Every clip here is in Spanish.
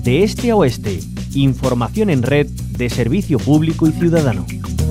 De este a oeste, información en red de servicio público y ciudadano.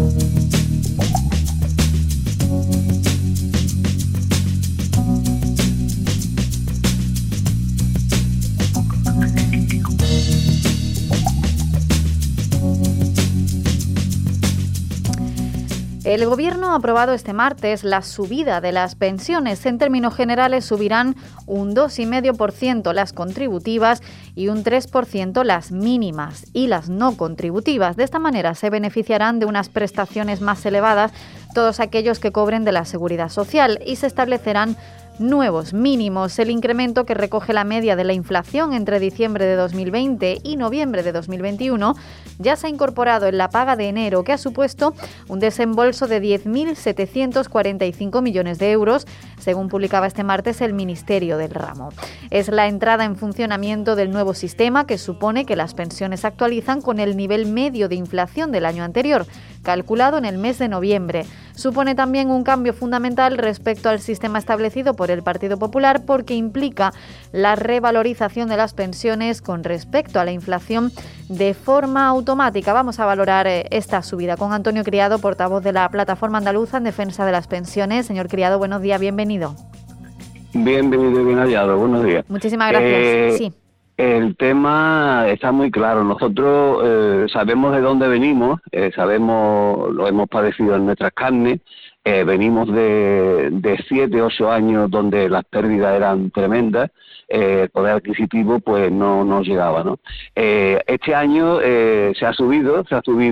El Gobierno ha aprobado este martes la subida de las pensiones. En términos generales subirán un 2,5% las contributivas y un 3% las mínimas y las no contributivas. De esta manera se beneficiarán de unas prestaciones más elevadas todos aquellos que cobren de la Seguridad Social y se establecerán nuevos mínimos. El incremento, que recoge la media de la inflación entre diciembre de 2020 y noviembre de 2021, ya se ha incorporado en la paga de enero, que ha supuesto un desembolso de 10.745 millones de euros, según publicaba este martes el Ministerio del Ramo. Es la entrada en funcionamiento del nuevo sistema, que supone que las pensiones se actualizan con el nivel medio de inflación del año anterior, calculado en el mes de noviembre. Supone también un cambio fundamental respecto al sistema establecido por el Partido Popular, porque implica la revalorización de las pensiones con respecto a la inflación de forma automática. Vamos a valorar esta subida con Antonio Criado, portavoz de la Plataforma Andaluza en Defensa de las Pensiones. Señor Criado, buenos días, bienvenido. Bienvenido y bien hallado, buenos días. Muchísimas gracias. Sí. El tema está muy claro. Nosotros sabemos de dónde venimos, lo hemos padecido en nuestras carnes. Venimos de 7, 8 años donde las pérdidas eran tremendas. El poder adquisitivo pues no llegaba, ¿no? Este año se ha subido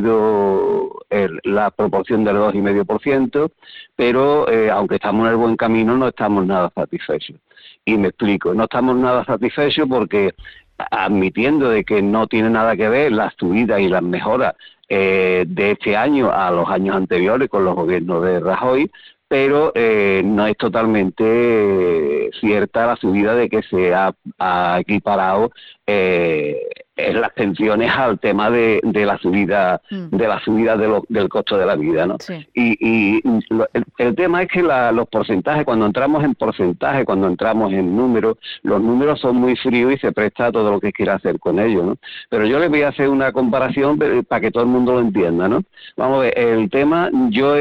la proporción del 2,5%, pero aunque estamos en el buen camino, no estamos nada satisfechos. Y me explico, no estamos nada satisfechos porque, admitiendo de que no tiene nada que ver las subidas y las mejoras de este año a los años anteriores con los gobiernos de Rajoy, pero no es totalmente cierta la subida de que se ha equiparado las pensiones al tema de la subida del costo de la vida, ¿no? Sí. El tema es que los porcentajes, cuando entramos en números, los números son muy fríos y se presta a todo lo que quiera hacer con ellos, ¿no? Pero yo les voy a hacer una comparación para que todo el mundo lo entienda, ¿no? Vamos a ver, el tema, yo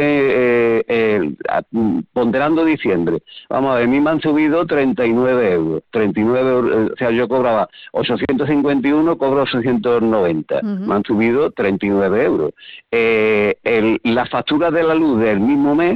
ponderando diciembre, vamos a ver, a mí me han subido 39 euros, o sea, yo cobraba 851, cobro 890, me han subido 39 euros. La factura de la luz del mismo mes,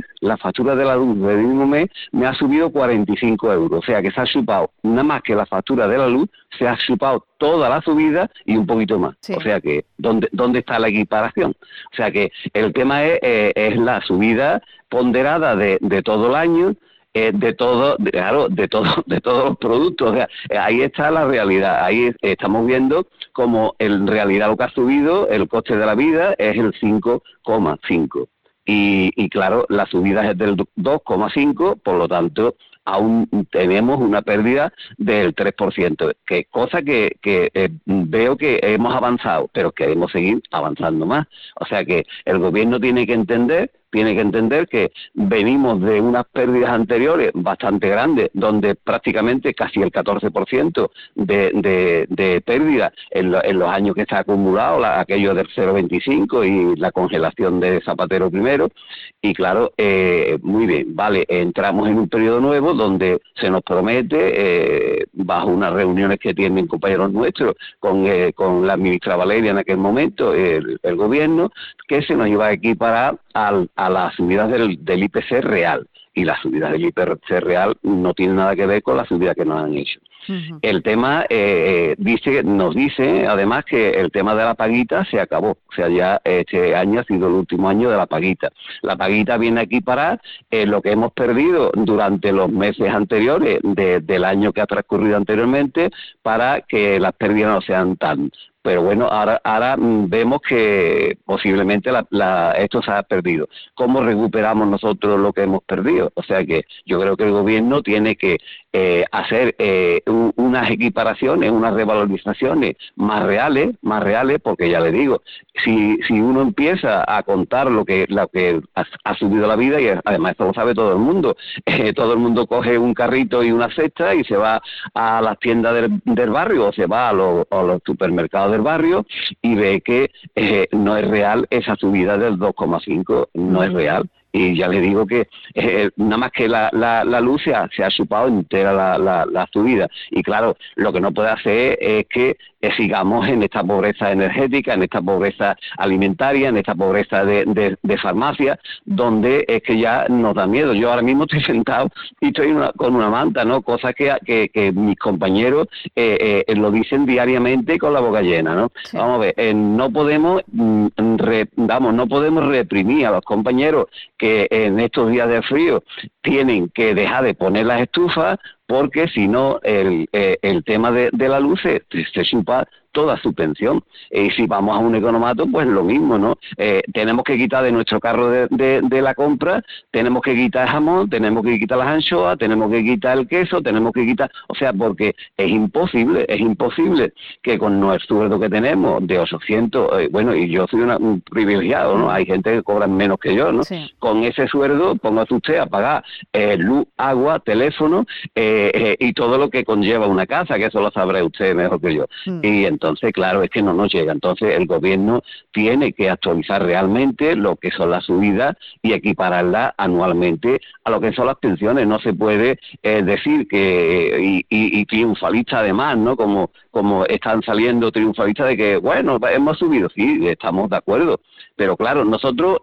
me ha subido 45 euros, o sea que se ha chupado, nada más que la factura de la luz, se ha chupado toda la subida y un poquito más. Sí. O sea que, ¿dónde está la equiparación? O sea que el tema es la subida ponderada de todo el año, de todos los productos. O sea, ahí está la realidad. Ahí estamos viendo como en realidad lo que ha subido el coste de la vida es el 5,5. Y claro, la subida es del 2,5, por lo tanto aún tenemos una pérdida del 3%, que cosa que veo que hemos avanzado, pero queremos seguir avanzando más. O sea que el gobierno tiene que entender que venimos de unas pérdidas anteriores bastante grandes, donde prácticamente casi el 14% de pérdida en los años que se ha acumulado, aquello del 0,25 y la congelación de Zapatero primero. Y claro, muy bien, vale, entramos en un periodo nuevo donde se nos promete, bajo unas reuniones que tienen compañeros nuestros con la ministra Valeria en aquel momento, el gobierno, que se nos iba a equiparar a las subidas del IPC real, y las subidas del IPC real no tienen nada que ver con la subida que nos han hecho. Uh-huh. El tema nos dice además que el tema de la paguita se acabó, o sea, ya este año ha sido el último año de la paguita. La paguita viene a equiparar lo que hemos perdido durante los meses anteriores del año que ha transcurrido anteriormente, para que las pérdidas no sean tan. Pero bueno, ahora vemos que posiblemente esto se ha perdido. ¿Cómo recuperamos nosotros lo que hemos perdido? O sea que yo creo que el gobierno tiene que hacer unas equiparaciones, unas revalorizaciones más reales, porque ya le digo, si uno empieza a contar lo que ha subido la vida, y además esto lo sabe todo el mundo coge un carrito y una cesta y se va a las tiendas del barrio, o se va a los supermercados del barrio y ve que no es real esa subida del 2,5, no es real. Y ya le digo que nada más que la luz se ha chupado entera la subida. Y claro, lo que no puede hacer es que sigamos en esta pobreza energética, en esta pobreza alimentaria, en esta pobreza de farmacia, donde es que ya nos da miedo. Yo ahora mismo estoy sentado y estoy con una manta, ¿no? Cosa que mis compañeros lo dicen diariamente con la boca llena, ¿no? Sí. Vamos a ver, no podemos reprimir a los compañeros que en estos días de frío tienen que dejar de poner las estufas, porque si no el tema de la luz se chupa toda su pensión. Y si vamos a un economato, pues lo mismo, ¿no? Tenemos que quitar de nuestro carro de la compra, tenemos que quitar el jamón, tenemos que quitar las anchoas, tenemos que quitar el queso, tenemos que quitar... O sea, porque es imposible que con nuestro sueldo que tenemos de 800, bueno, y yo soy un privilegiado, ¿no? Hay gente que cobra menos que yo, ¿no? Sí. Con ese sueldo, póngase usted a pagar luz, agua, teléfono, y todo lo que conlleva una casa, que eso lo sabrá usted mejor que yo. Y entonces, claro, es que no nos llega. Entonces, el gobierno tiene que actualizar realmente lo que son las subidas y equipararlas anualmente a lo que son las pensiones. No se puede decir que, y triunfalista además, ¿no? Como están saliendo triunfalistas de que, bueno, hemos subido, sí, estamos de acuerdo. Pero claro, nosotros,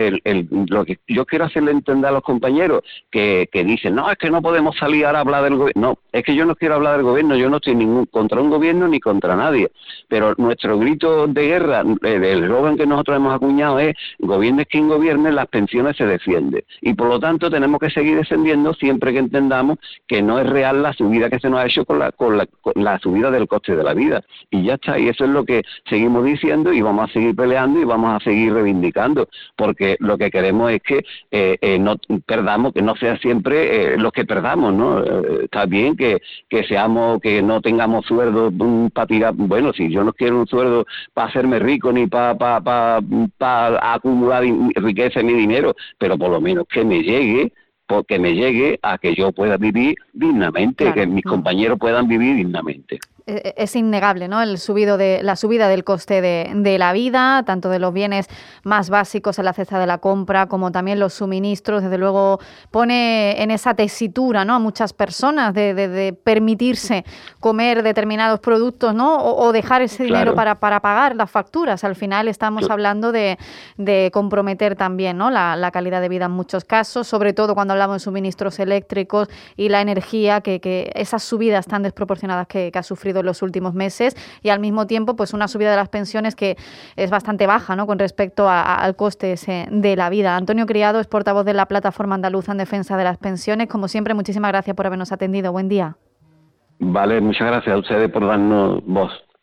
lo que yo quiero hacerle entender a los compañeros que dicen, no, es que no podemos salir ahora a hablar del gobierno. No, es que yo no quiero hablar del gobierno, yo no estoy contra un gobierno ni contra nadie. Pero nuestro grito de guerra, el eslogan que nosotros hemos acuñado es, gobierne quien gobierne, las pensiones se defienden. Y por lo tanto tenemos que seguir defendiendo siempre que entendamos que no es real la subida que se nos ha hecho con la subida del coste de la vida. Y ya está, y eso es lo que seguimos diciendo y vamos a seguir peleando y vamos a seguir reivindicando, porque lo que queremos es que no perdamos, que no sea siempre los que perdamos, ¿no? Está bien que seamos, que no tengamos sueldo para tirar, bueno, si yo no quiero un sueldo para hacerme rico ni para acumular riqueza en mi dinero, pero por lo menos que me llegue, porque me llegue a que yo pueda vivir dignamente, claro, que mis compañeros puedan vivir dignamente. Es innegable, ¿no? La subida del coste de la vida, tanto de los bienes más básicos en la cesta de la compra, como también los suministros. Desde luego pone en esa tesitura, ¿no?, a muchas personas de permitirse comer determinados productos, ¿no? O dejar ese dinero para pagar las facturas. Al final estamos hablando de comprometer también, ¿no?, la calidad de vida en muchos casos, sobre todo cuando hablamos de suministros eléctricos y la energía, que esas subidas tan desproporcionadas que ha sufrido en los últimos meses, y al mismo tiempo pues una subida de las pensiones que es bastante baja, ¿no?, con respecto al coste de la vida. Antonio Criado es portavoz de la Plataforma Andaluza en Defensa de las Pensiones. Como siempre, muchísimas gracias por habernos atendido. Buen día. Vale, muchas gracias a ustedes por darnos voz.